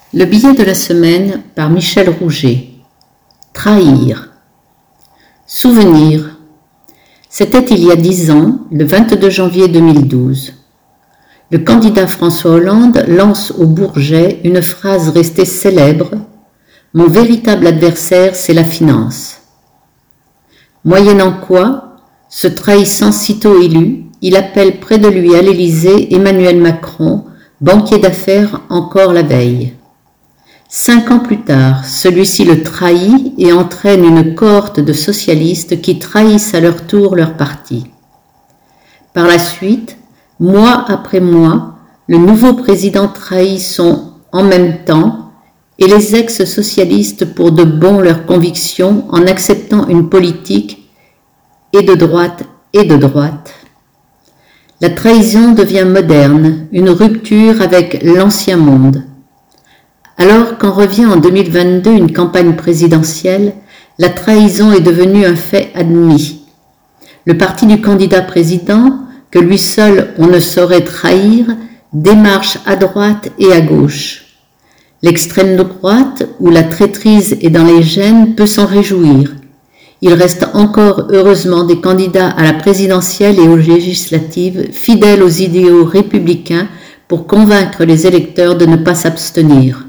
Le billet de la semaine par Michel Rouget. Trahir. Souvenir. C'était il y a 10 ans, le 22 janvier 2012. Le candidat François Hollande lance au Bourget une phrase restée célèbre : « Mon véritable adversaire, c'est la finance ». Moyennant quoi, se trahissant sitôt élu, il appelle près de lui à l'Élysée Emmanuel Macron, banquier d'affaires encore la veille. 5 ans plus tard, celui-ci le trahit et entraîne une cohorte de socialistes qui trahissent à leur tour leur parti. Par la suite, mois après mois, le nouveau président trahit son « en même temps » et les ex-socialistes pour de bon leurs convictions en acceptant une politique et de droite et de droite. La trahison devient moderne, une rupture avec l'ancien monde. Alors qu'en revient en 2022 une campagne présidentielle, la trahison est devenue un fait admis. Le parti du candidat président, que lui seul on ne saurait trahir, démarche à droite et à gauche. L'extrême droite, où la traîtrise est dans les gènes, peut s'en réjouir. Il reste encore heureusement des candidats à la présidentielle et aux législatives fidèles aux idéaux républicains pour convaincre les électeurs de ne pas s'abstenir.